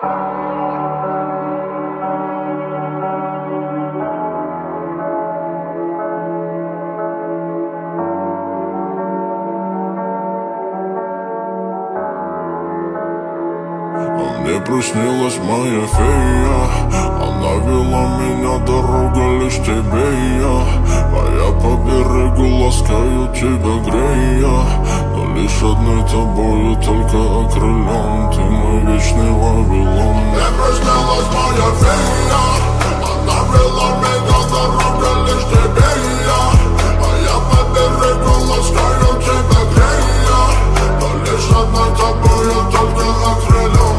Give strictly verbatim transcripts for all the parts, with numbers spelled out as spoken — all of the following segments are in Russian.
Мне приснилась моя фея, она вела меня, дорога лишь тебе и я. А я по берегу ласкаю тебя, грея, но лишь одной тобою только окрылен. Ты мой вечный Вавилон. Мне приснилась моя фея, она вела меня, дорога лишь тебе и я. А я по берегу ласкаю тебя, грея, но лишь одной тобою только окрылен.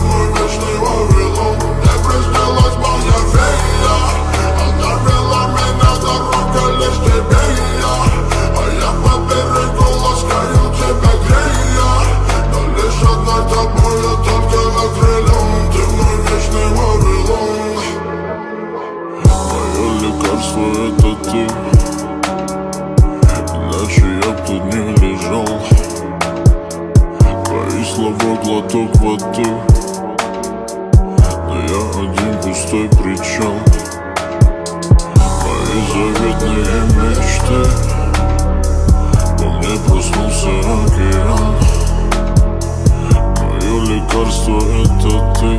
Это ты, иначе я б тут не лежал. Твои слова глоток воды, но я один пустой причал. Мои заветные мечты, во мне проснулся океан. Мое лекарство это ты,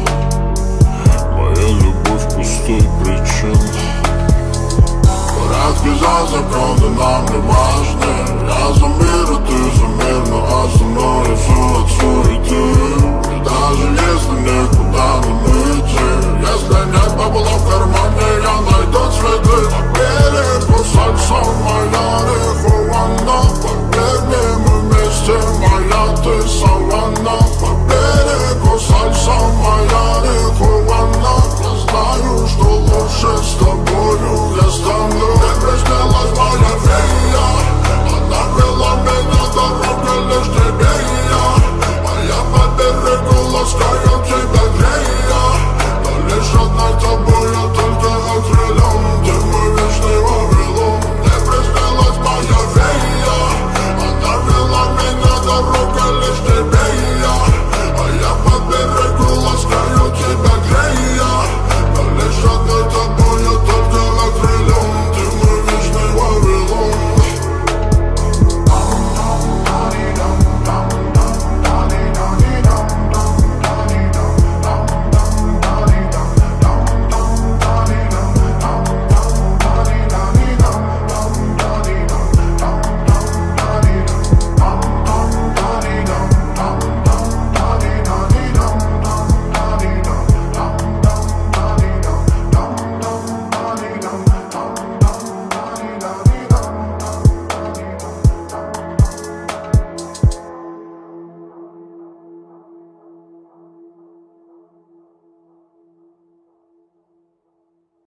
моя любовь пустой причал. Порядки за законы нам не важны. Я за мир, и ты за мир, но а со мной все